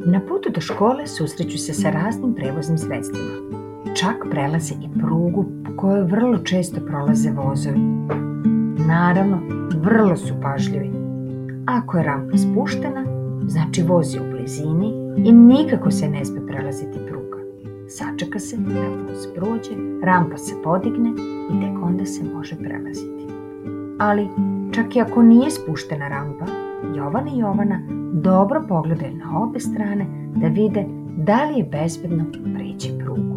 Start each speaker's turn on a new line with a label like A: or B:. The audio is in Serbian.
A: Na putu do škole susreću se sa raznim prevoznim sredstvima. Čak prelaze i prugu po kojoj vrlo često prolaze vozovi. Naravno, vrlo su pažljivi. Ako je rampa spuštena, znači voz je u blizini i nikako se ne sme prelaziti pruga. Sačeka se da voz prođe, rampa se podigne i tek onda se može prelaziti. Ali čak i ako nije spuštena rampa, Jovan i Jovana dobro pogledaju na obe strane da vide da li je bezbedno preći prugu.